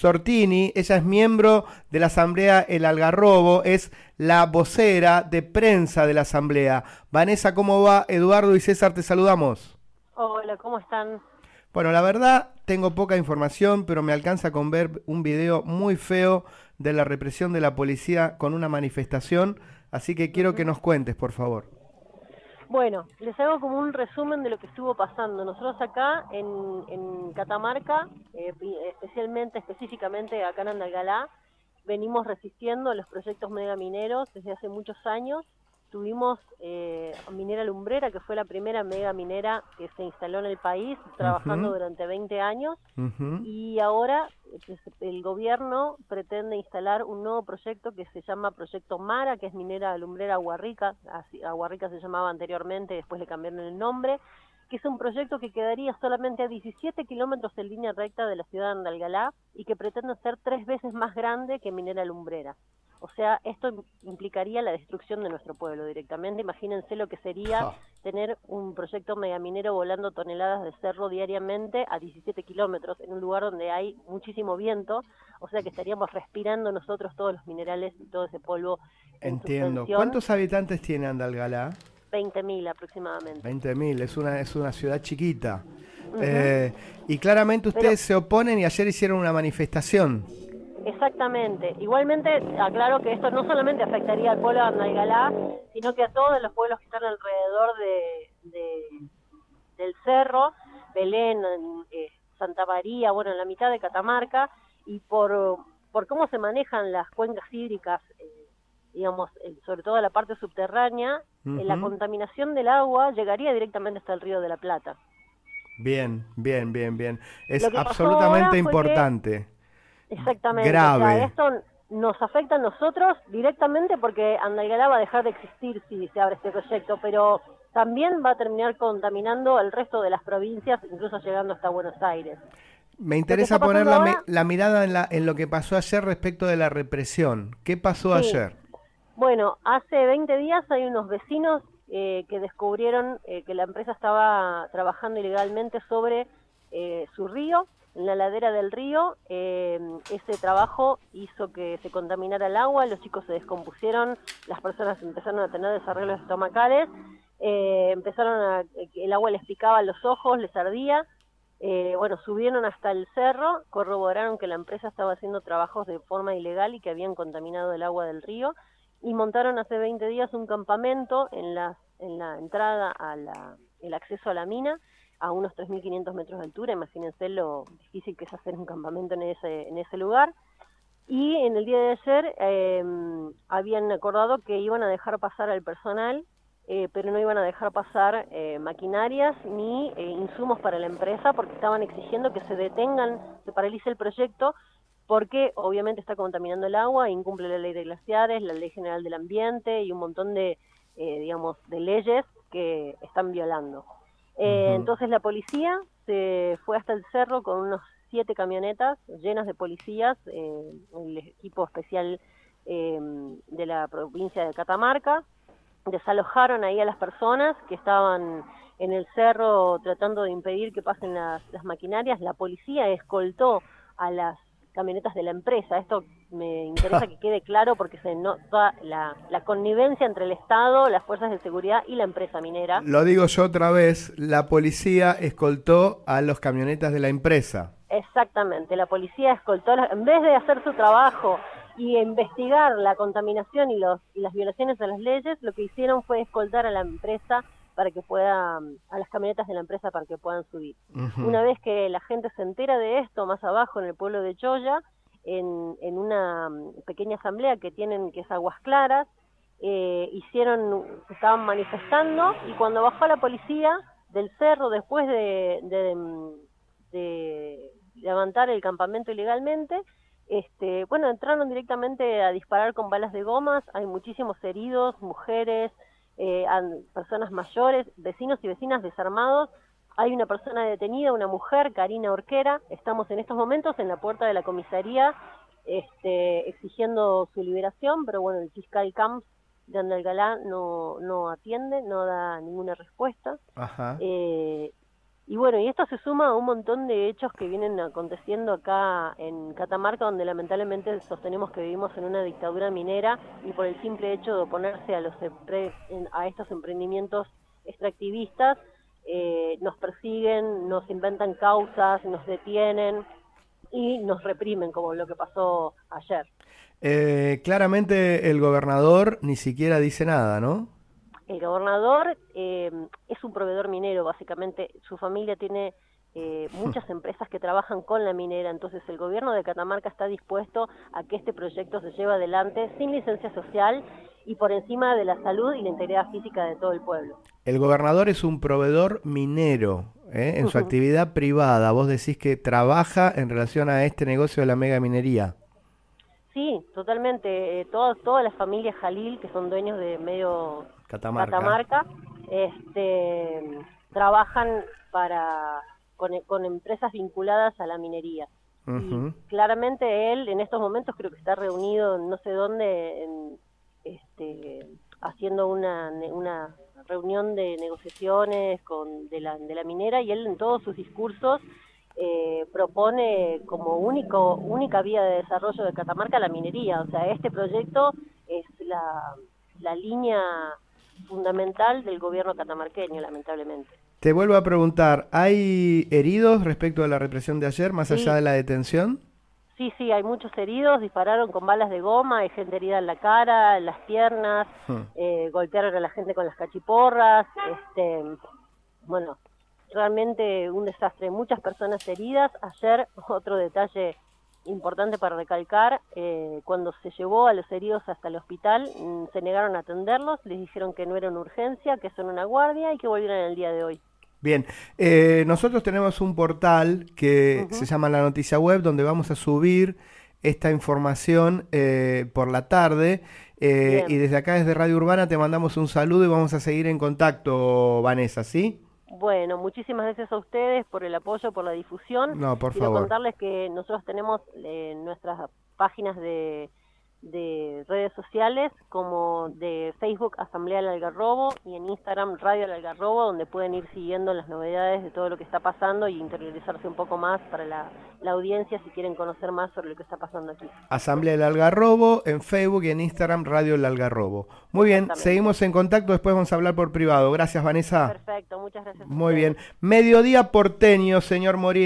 Sortini, ella es miembro de la Asamblea El Algarrobo, es la vocera de prensa de la Asamblea. Vanessa, ¿cómo va? Eduardo y César, te saludamos. Hola, ¿cómo están? Bueno, la verdad, tengo poca información, pero me alcanza con ver un video muy feo de la represión de la policía con una manifestación, así que quiero que Ujú. nos cuentes, por favor. Bueno, les hago como un resumen de lo que estuvo pasando. Nosotros acá en Catamarca, específicamente acá en Andalgalá, venimos resistiendo los proyectos megamineros desde hace muchos años. Tuvimos Minera Lumbrera, que fue la primera mega minera que se instaló en el país, trabajando Ujú, durante 20 años. ujú. Y ahora el gobierno pretende instalar un nuevo proyecto que se llama Proyecto Mara, que es minera lumbrera Aguarrica, así, Aguarrica se llamaba anteriormente, después le cambiaron el nombre, que es un proyecto que quedaría solamente a 17 kilómetros en línea recta de la ciudad de Andalgalá y que pretende ser 3 veces más grande que Minera Lumbrera. O sea, esto implicaría la destrucción de nuestro pueblo directamente. Imagínense lo que sería Ja. tener un proyecto megaminero volando toneladas de cerro diariamente a 17 kilómetros en un lugar donde hay muchísimo viento, o sea que estaríamos respirando nosotros todos los minerales y todo ese polvo en Entiendo. suspensión. ¿Cuántos habitantes tiene Andalgalá? 20.000 aproximadamente. 20.000, es una ciudad chiquita. Ujú. Eh, y claramente Pero ustedes se oponen y ayer hicieron una manifestación. exactamente. Igualmente, aclaro que esto no solamente afectaría al pueblo de Andalgalá, sino que a todos los pueblos que están alrededor del cerro, Belén, Santa María, bueno, en la mitad de Catamarca, y por cómo se manejan las cuencas hídricas, digamos, sobre todo la parte subterránea, la Ujú. contaminación del agua llegaría directamente hasta el Río de la Plata. Bien, bien, bien, bien. Es Lo que pasó ahora absolutamente fue que importante. exactamente, o sea, Grave. esto nos afecta a nosotros directamente porque Andalgalá va a dejar de existir si se abre este proyecto, pero también va a terminar contaminando el resto de las provincias, incluso llegando hasta Buenos Aires. Me Lo que está interesa poner pasando ahora, la mirada en lo que pasó ayer respecto de la represión. ¿Qué pasó sí, ayer? bueno, hace 20 días hay unos vecinos que descubrieron que la empresa estaba trabajando ilegalmente sobre su río, en la ladera del río. Ese trabajo hizo que se contaminara el agua, los chicos se descompusieron, las personas empezaron a tener desarreglos estomacales, el agua les picaba los ojos, les ardía. Bueno, subieron hasta el cerro, corroboraron que la empresa estaba haciendo trabajos de forma ilegal y que habían contaminado el agua del río y montaron hace 20 días un campamento en la entrada el acceso a la mina a unos 3.500 metros de altura. Imagínense lo difícil que es hacer un campamento en ese lugar. Y en el día de ayer habían acordado que iban a dejar pasar al personal, pero no iban a dejar pasar maquinarias ni insumos para la empresa porque estaban exigiendo que se detengan, se paralice el proyecto porque obviamente está contaminando el agua, incumple la ley de glaciares, la ley general del ambiente y un montón de, digamos, de leyes que están violando. Ujú. Entonces la policía se fue hasta el cerro con unos 7 camionetas llenas de policías, el equipo especial de la provincia de Catamarca, desalojaron ahí a las personas que estaban en el cerro tratando de impedir que pasen las maquinarias. La policía escoltó a las camionetas de la empresa. Esto me interesa que quede claro porque se nota la connivencia entre el Estado, las fuerzas de seguridad y la empresa minera. Lo digo yo otra vez, la policía escoltó a los camionetas de la empresa. Exactamente, la policía escoltó, en vez de hacer su trabajo y investigar la contaminación y las violaciones a las leyes, lo que hicieron fue escoltar a la empresa para que pueda, a las camionetas de la empresa para que puedan subir. Ujú. Una vez que la gente se entera de esto, más abajo en el pueblo de Choya, en una pequeña asamblea que tienen, que es Aguas Claras, se estaban manifestando y cuando bajó la policía del cerro después de levantar el campamento ilegalmente, bueno, entraron directamente a disparar con balas de gomas, hay muchísimos heridos, mujeres, personas mayores, vecinos y vecinas desarmados, hay una persona detenida, una mujer, Karina Orquera, estamos en estos momentos en la puerta de la comisaría exigiendo su liberación, pero bueno, el fiscal Camps de Andalgalá no atiende, no da ninguna respuesta. Ajá. Eh, Y bueno, y esto se suma a un montón de hechos que vienen aconteciendo acá en Catamarca, donde lamentablemente sostenemos que vivimos en una dictadura minera y por el simple hecho de oponerse a estos emprendimientos extractivistas, nos persiguen, nos inventan causas, nos detienen y nos reprimen, como lo que pasó ayer. Claramente el gobernador ni siquiera dice nada, ¿no? El gobernador es un proveedor minero, básicamente. Su familia tiene muchas empresas que trabajan con la minera, entonces el gobierno de Catamarca está dispuesto a que este proyecto se lleve adelante sin licencia social y por encima de la salud y la integridad física de todo el pueblo. El gobernador es un proveedor minero, en su actividad privada. Vos decís que trabaja en relación a este negocio de la mega minería. Sí, totalmente. Todas las familias Jalil, que son dueños de medio Catamarca, trabajan con empresas vinculadas a la minería. Y claramente él en estos momentos creo que está reunido en no sé dónde, haciendo una reunión de negociaciones de la minera, y él en todos sus discursos propone como única vía de desarrollo de Catamarca la minería. O sea, este proyecto es la línea fundamental del gobierno catamarqueño, lamentablemente. Te vuelvo a preguntar, ¿hay heridos respecto a la represión de ayer, más allá de la detención? Sí, hay muchos heridos, dispararon con balas de goma, hay gente herida en la cara, en las piernas, golpearon a la gente con las cachiporras, bueno, realmente un desastre, muchas personas heridas. Ayer, otro detalle importante para recalcar, cuando se llevó a los heridos hasta el hospital, se negaron a atenderlos, les dijeron que no era una urgencia, que son una guardia y que volvieran el día de hoy. Bien, nosotros tenemos un portal que se llama La Noticia Web, donde vamos a subir esta información por la tarde, y desde acá, desde Radio Urbana, te mandamos un saludo y vamos a seguir en contacto, Vanessa, ¿sí? Bueno, muchísimas gracias a ustedes por el apoyo, por la difusión. No, por Quiero favor. contarles que nosotros tenemos nuestras páginas de redes sociales, como de Facebook Asamblea del Algarrobo y en Instagram Radio del Algarrobo, donde pueden ir siguiendo las novedades de todo lo que está pasando y interiorizarse un poco más para la audiencia si quieren conocer más sobre lo que está pasando aquí. Asamblea del Algarrobo en Facebook y en Instagram Radio del Algarrobo. Muy bien, seguimos en contacto, después vamos a hablar por privado. Gracias, Vanessa. Perfecto, muchas gracias. Muy bien. Mediodía porteño, señor Moriel.